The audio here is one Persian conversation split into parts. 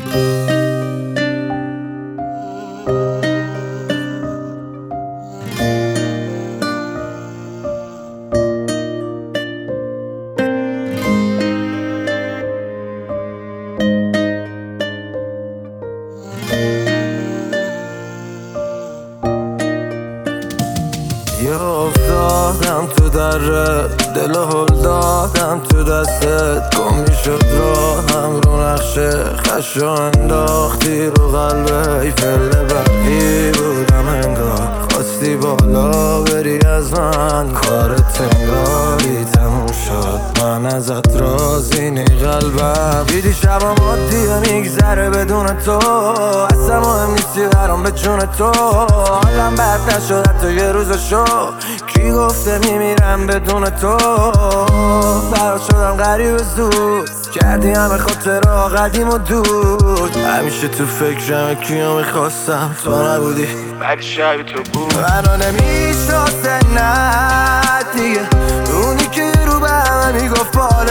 یه افتادم تو درت، دل هل دادم تو دستت، گم میشد راهم رو نقشه خشو انداختی رو قلبه، ای پله برقی بودم انگار خواستی بالا بری از من، کارت انگاری تموم شد من ازت راضی نی قلبم، دیدی شبم عادیه میگذره بدون تو، اصلا مهم نیستی برام به جون تو، حالم بد نشد حتی یه روزشو، کی گفته میمیرم بدون تو، برات شدم غریب زود، کردی همه خاطرها قدیم و دود، همیشه تو فکرم کیو میخواستم تو نبودی ولی شبی تو بود، منو نمیشناسه نه دیگه، اونی که رو به همه میگفت بال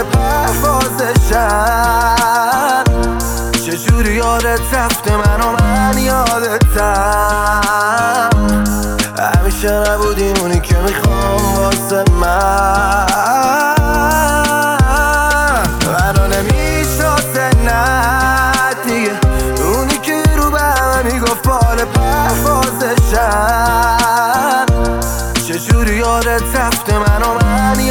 پروازشم، چجوری یادت رفته من یادتم، همیشه نبودی اونی که میخوام واسه من، منو نمیشناسه نه دیگه، اونی که رو به همه میگفت بال پروازشم، چجوری یادت رفته من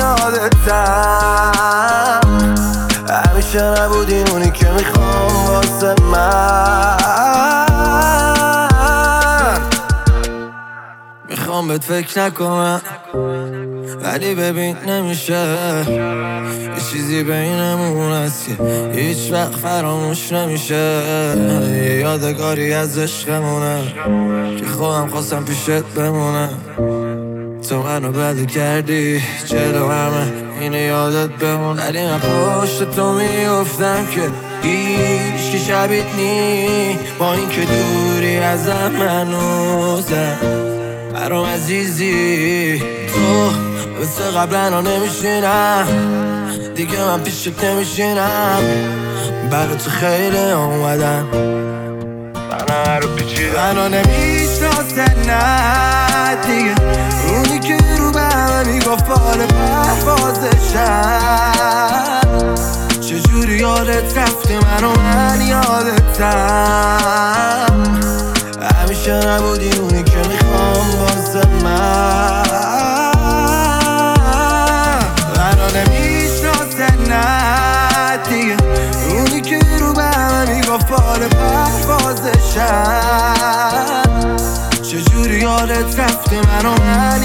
یادتم، همیشه نبودی اونی که میخوام واسه من، میخوام بهت فکر نکنم ولی ببین نمیشه، یه چیزی بینمون هست که هیچ وقت فراموش نمیشه، یه یادگاری از عشقمونه که خودم خواستم پیشت بمونه، تو منو بده کردی جلو همه اینه یادت بمون، ولی من پشت تو میگفتم که هیچ که شبیت نی، با این که دوری ازم هنوزم برام عزیزی، تو مثل قبلا نمیشینم دیگه، من پیشت نمیشینم، برای تو خیلی اومدم من رو پیچیدم، منو نمیشناسه نه دیگه، اونی که رو به همه میگفت بال پروازشم، چجوری یادت رفته من یادتم، همیشه نبودی اونی که میخوام واسه من، منو نمیشناسه نه دیگه، اونی که رو به همه میگفت بال پروازشم، چجوری یادت رفته من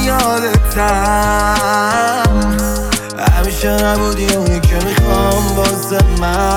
یادتم، همیشه نبودی اونی که میخوام واسه من.